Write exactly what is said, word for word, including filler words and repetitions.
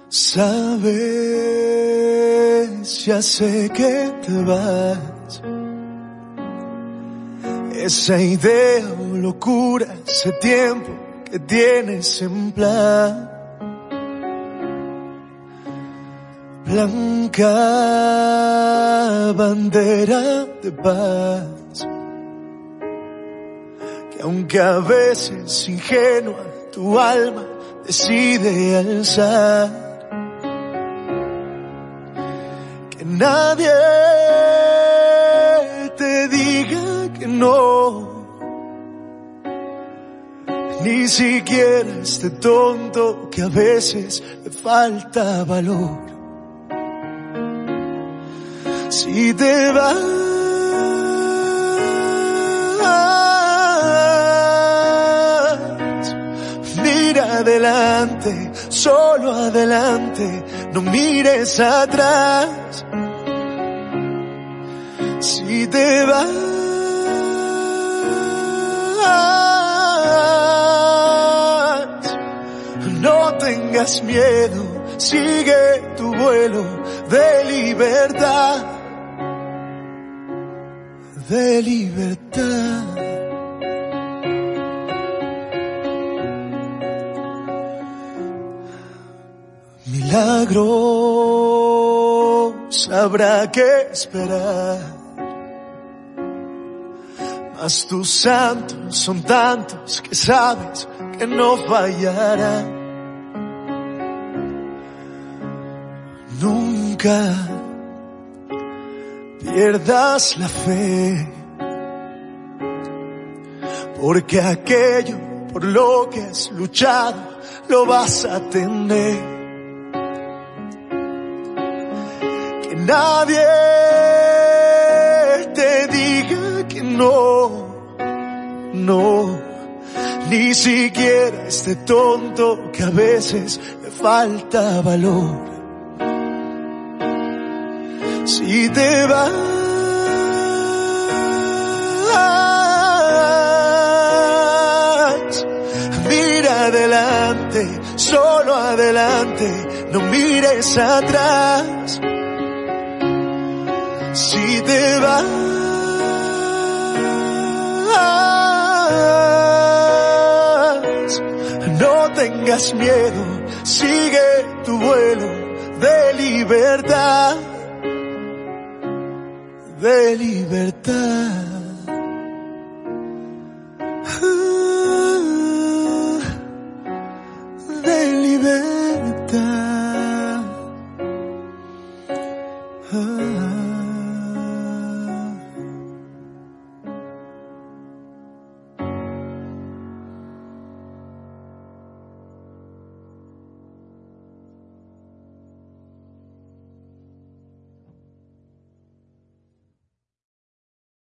Sabes, ya sé que te vas. Esa idea o locura, ese tiempo que tienes en plan. Blanca bandera de paz, que aunque a veces ingenua tu alma decide alzar, que nadie te diga que no, ni siquiera este tonto que a veces le falta valor. Si te vas, mira adelante, solo adelante, no mires atrás. Si te vas, no tengas miedo, sigue tu vuelo de libertad. De libertad. Milagros habrá que esperar, mas tus santos son tantos que sabes que no fallarán. Nunca pierdas la fe, porque aquello por lo que has luchado lo vas a tener. Que nadie te diga que no, no, ni siquiera este tonto que a veces le falta valor. Si te vas, mira adelante, solo adelante, no mires atrás. Si te vas, no tengas miedo, sigue tu vuelo de libertad. De libertad. De libertad.